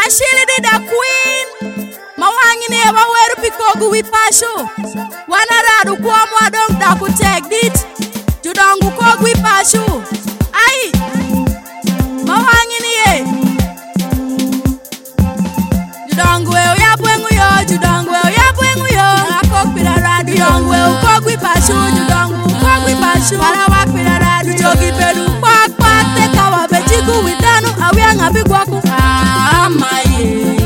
Ashili the queen. Mawangi ni ewa weru pikogu wipasho. Wanaradu kwa mwadong da kutek dit. Judangu kogu wipasho. Ai. Mawangi ni e. Judangu weo ya bwengu yo. Judangu weo ya bwengu yo. Akok pira radu. Judangu weo kogu wipasho. Judangu kogu wipasho. Warawak pira radu. Jogi pedu pak pak. Teka wabejigu witanu. Awiang abigwaku. Amaye.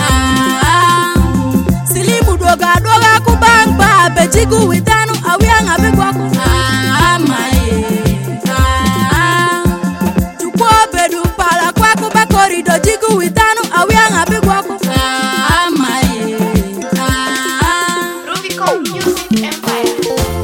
Silimu doga doga kubang ba. Bejigu witanu. Awiang abigwaku. Amaye. Chukwo bedu pala kwa kuba korido. Jigu witanu. Awiang abigwaku. Amaye. Rubicon Music Empire.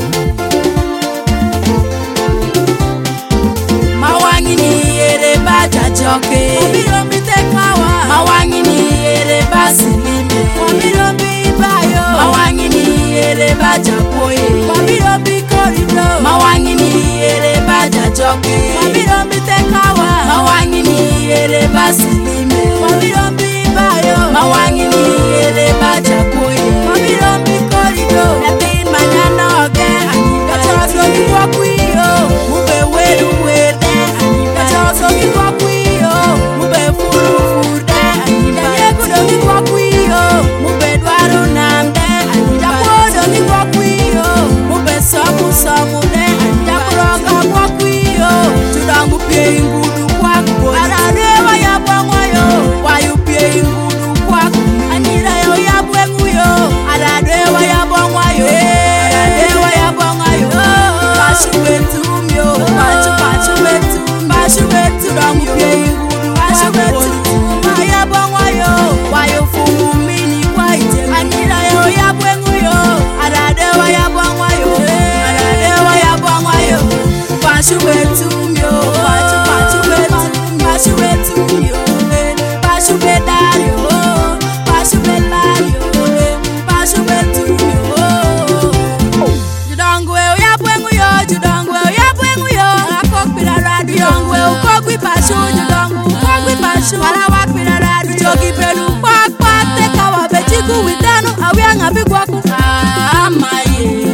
Mawangi ni ere baja joke. Obiro mitekawa. Mawangi ni ere basilime. Obiro bibayo. Mawangi ni ere baja koye. Obiro bikorido. Mawangi ni ere baja joke. Obiro mitekawa. Mawangi ni ere basilime. Obiro bibayo. Mawangi ni ere baja koye. Obiro bikorido. Yapin manana oge. Kachoso kikwa kuyo. Mube weru wede. Kachoso kikwa kuyo. Mube furu furde. Yekudo kikwa kuyo. Mube dwaru namde. Japodo kikwa kuyo. Mube somu somu de. Jakuroga kwa kuyo. Judangu pie ingudu kwa kubo. Aradewa ya bwangwayo. Wayu pie ingudu kwa kubo. Anira yo ya bwenguyo. Aradewa ya bwangwayo. Aradewa ya bwangwayo. Pashu betumyo. Pachu pachu betum. Pashu betu dangu pie ingudu. Pashu betu. Maya bwangwayo. Wayu fungu mini kwa ite. Anira yo ya bwenguyo. Aradewa ya bwangwayo. Aradewa ya bwangwayo. Pashu betumyo. Pachu pachu betum. Pashu betumyo. Pashu bedario. Pashu bedario. Pashu betumyo. Judangu weo ya bwengu yo. Judangu weo ya bwengu yo. Akok pira radu. Judangu weo kogwi pashu. Judangu kogwi pashu. Warawak pira radu. Jogi pedu pak pak. Teka wabejigu witanu. Awiang abigwaku. Amaye.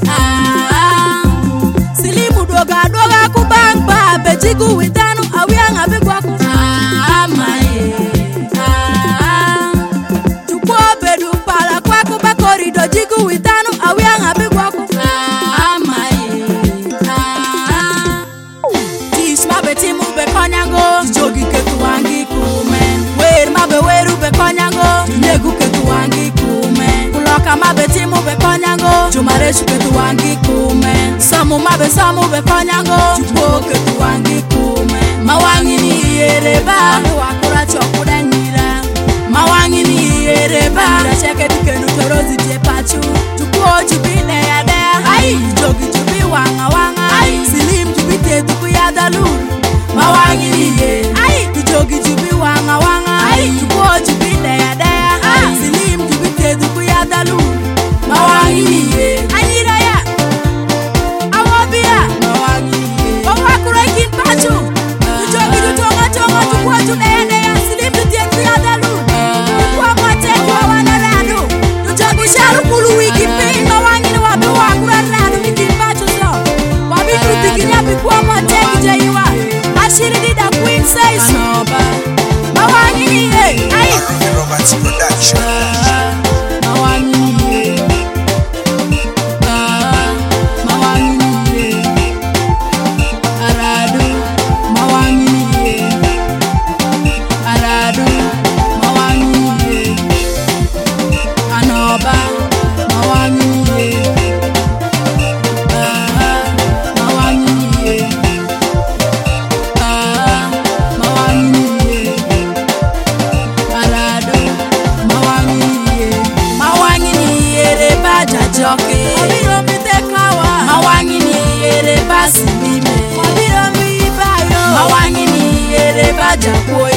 Silimu doga doga kubang ba. Bejigu witanu. Awiang abigwaku. Amaye. Chukwo bedu pala kwa kuba korido. Jigu witanu. Awiang abigwaku. Amaye. Tish mabe timu be konyango. Jogi ketu wangi kumen. Wer mabe weru be konyango. Negu ketu wangi kumen. Kuloka mabe timu be konyango. Jumareshu ketu wangi kumen. Samu mabe samu be konyango. Chukwo ketu wangi kumen. Mawangi ni yereba. Wakura chokuda nira. Mawangi ni yereba. Racheke dikenu torozi die pachu. Chukwo jubile ya dea. Ai jogi jubi wanga wanga. Ai silim jubi tetuku ya dalu. Mawangi ni ye. Ai jogi jubi wanga wanga. Ai chukwo jubile ya dea. Ai silim jubi tetuku ya dalu. Mawangi ni ye. Anyira ya. Awobia. Mawangi ni ye. Wakura ikin pachu. Jogi jutonga tonga chukwo jubile dea. Silim jubi tetuku ya dalu. Kwa mwate kwa wanaradu. Jogi sharu kulu wiki pin. Mawangi ni wabe wakura radu. Ikin pachu so. Wabi krupikinya pikwa mwate kujayiwa. Ashiri di the queen says Anoba. Mawangi ni ye. Ai. Roberts Production. Mawangi ni ye. Mawangi ni ye. Aradu. Mawangi ni ye. Aradu. Mawangi ni ye. Anoba. Mawangi ni ye. Mawangi ni ye. Mawangi ni ye. Aradu. Mawangi ni ye. Mawangi ni ere baja joke. Obiro mitekawa. Mawangi ni ere basilime. Obiro mibayo. Mawangi ni ere baja koye.